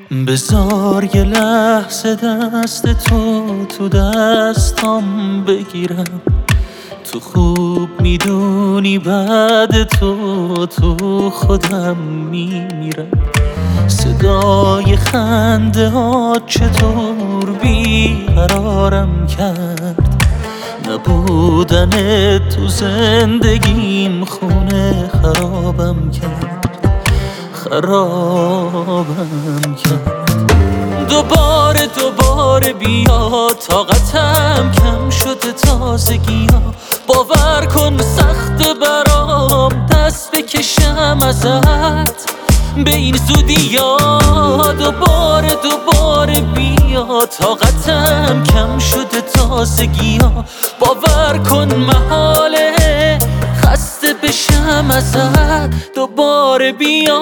بذار یه لحظه دست تو دستام بگیرم. تو خوب میدونی بعد تو خودم میمیرم. صدای خنده ها چطور بیقرارم کرد. نبودن تو زندگیم خونه خرابم کرد. دوباره بیا، طاقتم کم شده تازگی ها. باور کن سخت برام دست بکشم ازت به این زودی ها. دوباره بیا، طاقتم کم شده تازگی ها. باور کن محاله خسته بشم ازت. دوباره بیا.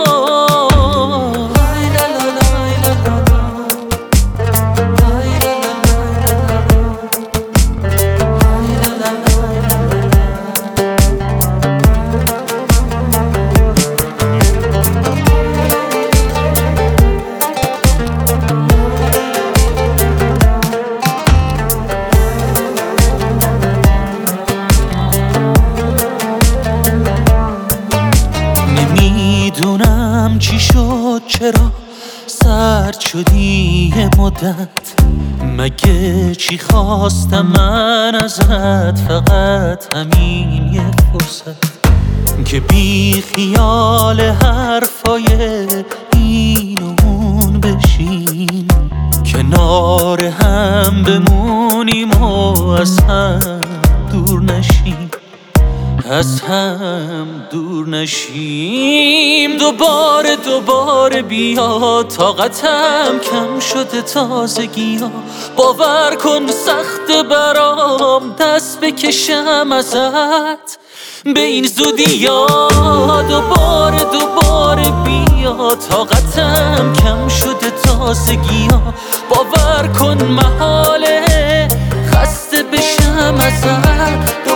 نمیدونم چی شد، چرا سرد شدی یه مدت. مگه چی خواستم من ازت؟ فقط همین یه فرصت که بی خیال حرفای این و اون بشیم، کنار هم بمونیم و از هم دور نشیم. دوباره بیا، طاقتم کم شده تازگی ها. باور کن سخت برام دست بکشم ازت به این زودی ها. دوباره بیا، طاقتم کم شده تازگی ها. باور کن محاله خسته بشم ازت.